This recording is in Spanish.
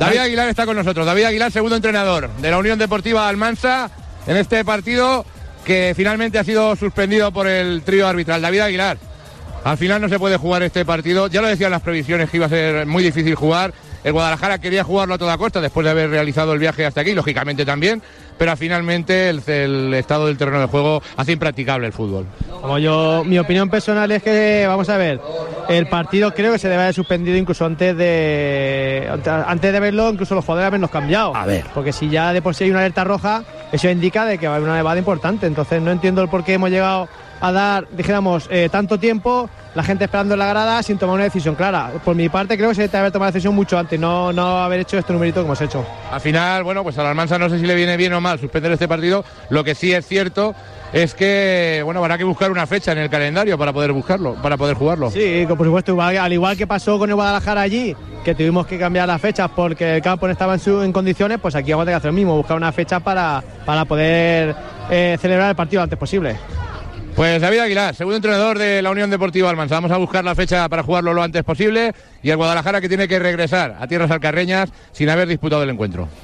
David Aguilar está con nosotros. David Aguilar, segundo entrenador de la Unión Deportiva Almansa en este partido que finalmente ha sido suspendido por el trío arbitral. David Aguilar, al final no se puede jugar este partido. Ya lo decían las previsiones que iba a ser muy difícil jugar. El Guadalajara quería jugarlo a toda costa después de haber realizado el viaje hasta aquí, lógicamente también, pero finalmente el estado del terreno de juego hace impracticable el fútbol. Mi opinión personal es que, vamos a ver, el partido creo que se debe haber suspendido incluso antes de verlo, incluso los jugadores habernos cambiado. A ver. Porque si ya de por sí hay una alerta roja, eso indica de que va a haber una nevada importante. Entonces no entiendo el por qué hemos llegado a dar, dijéramos, tanto tiempo, la gente esperando en la grada sin tomar una decisión clara. Por mi parte creo que se debe haber tomado la decisión mucho antes, no haber hecho este numerito que hemos hecho. Al final, bueno, pues a la Almansa no sé si le viene bien o mal suspender este partido. Lo que sí es cierto es que, bueno, habrá que buscar una fecha en el calendario para poder jugarlo. Sí, por supuesto, al igual que pasó con el Guadalajara allí, que tuvimos que cambiar las fechas porque el campo no estaba en condiciones, pues aquí vamos a tener que hacer lo mismo, buscar una fecha para poder celebrar el partido lo antes posible. Pues David Aguilar, segundo entrenador de la Unión Deportiva Almansa. Vamos a buscar la fecha para jugarlo lo antes posible y el Guadalajara que tiene que regresar a tierras alcarreñas sin haber disputado el encuentro.